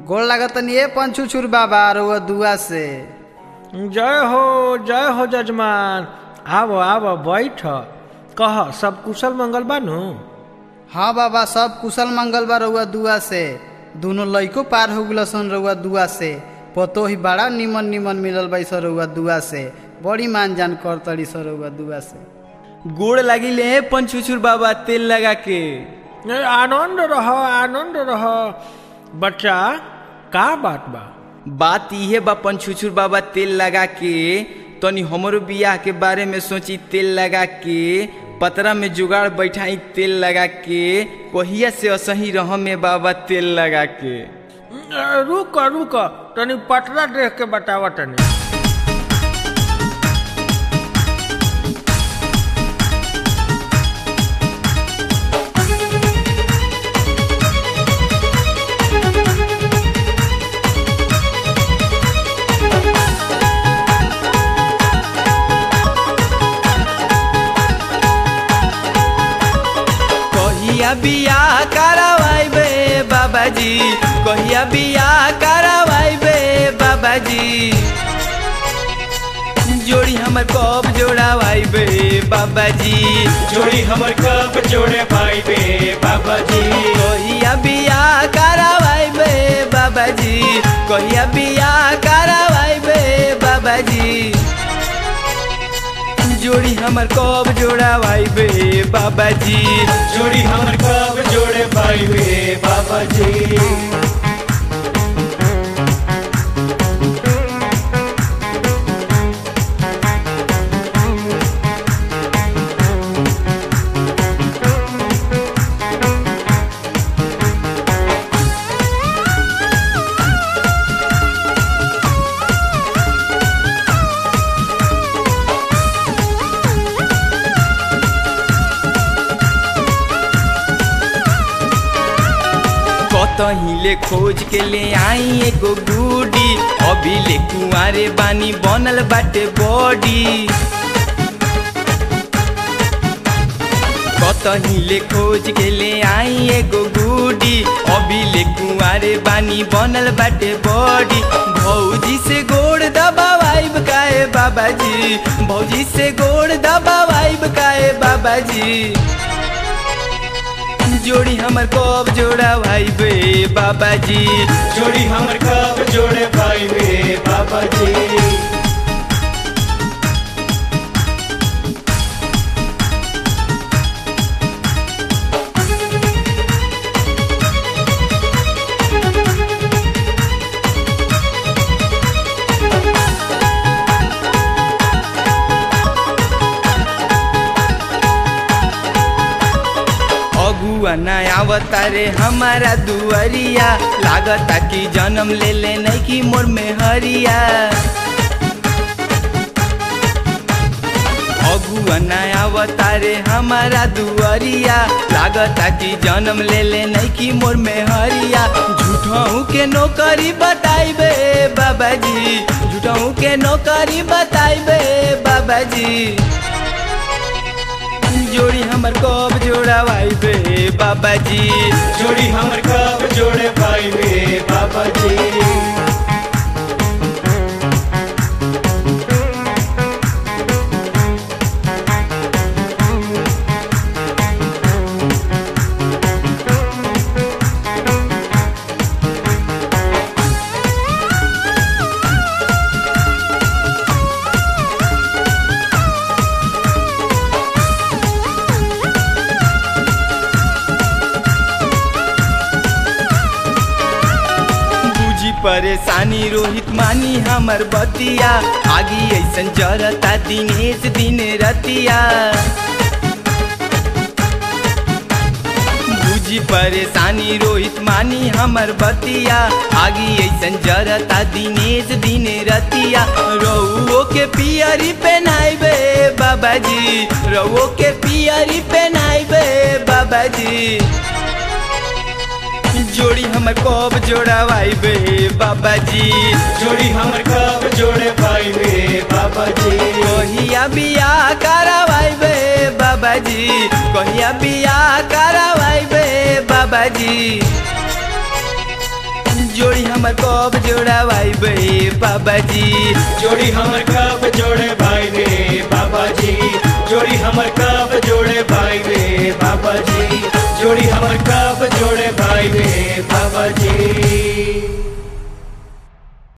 गोड़ लागतनी ए पंचुचुर बाबा रउआ दुआ से। जय हो जजमान। आव बैठ। कह सब कुशल मंगल बानू? हाँ बाबा सब कुशल मंगल बा रउआ दुआ से। दोनों लइको पार हो गलसन रउआ दुआ से। पतो ही बड़ा निमन मिलल बा सर रउआ दुआ से। बड़ी मान जान कर तड़ी सर रउआ दुआ से। गोड़ लागिले पंचुचुर बाबा तेल लगा के। आनंद रह। बच्चा का बात बा? बात इहे बा पंचुचुर बाबा तेल लगा के तनी हमरो बियाह के बारे में सोची तेल लगा के पतरा में जुगाड़ बैठाई तेल लगा के कहिया से असही रह में बाबा तेल लगा के। रुक तनी पतरा देख के बतावा तनी। कहिया बियाह करवाइबे बाबाजी, कहिया बियाह करवाइबे बाबाजी। जोड़ी हमर कब जोड़ावाइबे बाबाजी, जोड़ी हमर कब जोड़े पाइबे बाबाजी। कहिया बियाह करवाइबे बाबाजी, कहिया बियाह करवाइबे बाबाजी। जोड़ी हमर कब जोड़ावाइबे बाबाजी, जोड़ी हमर कब जोड़े पाइबे बाबाजी। कतहिले खोज के ले आई एगो गुडी, अभी ले कुआरे बानी बनल बाटे बॉडी। कतहिले खोज के ले आई एगो गुडी, अभी ले कुआरे बानी बनल बाटे बॉडी। भौजी से गोड़ दबावाइब काहे बाबाजी, भौजी से गोड़ दबावाइब काहे बाबाजी। जोड़ी हमर कब जोड़ावाइबे बाबाजी, जोड़ी हमर कब जोड़े पाइबे बाबाजी। अगुआ ना आवतारे हमारा दुआरिया, लागता कि जन्म ले ले नहीं कि मोर में हरिया। अगुआ ना आवतारे हमारा दुआरिया, लागता कि जन्म ले ले नहीं कि मोर में हरिया। झूठों के नौकरी बताइबे बाबाजी, झूठों के नौकरी बताइबे बाबाजी। जोड़ी हमर कब जोड़ावाइबे बाबाजी, जोड़ी हमर कब जोड़े पाइबे बाबाजी। परेशानी रोहित मानी हमर बतिया, आगी ऐसन जरता दिनेश दिन रतिया। बुझी परेशानी रोहित मानी हमर बतिया, आगी ऐसन जरता दिनेश दिन रतिया। रउओ के पियरी पहनाइबे बाबाजी, रउओ के पियरी पहनाइबे बाबाजी। जोड़ी हमर कब जोड़ावाइबे बाबाजी, जोड़ी हमर कब जोड़े पाइबे बाबाजी। कहिया बियाह करवाइबे बाबाजी, कहिया बियाह करवाइबे बाबाजी। जोड़ी हमर कब जोड़ावाइबे बाबा जी। जोड़ी हमर कब जोड़े भाई रे बाबा जी। जोड़ी हमर कब जोड़े भाई रे बाबा जी। जोड़ी हमर कब जोड़े भाई रे बाबा जी।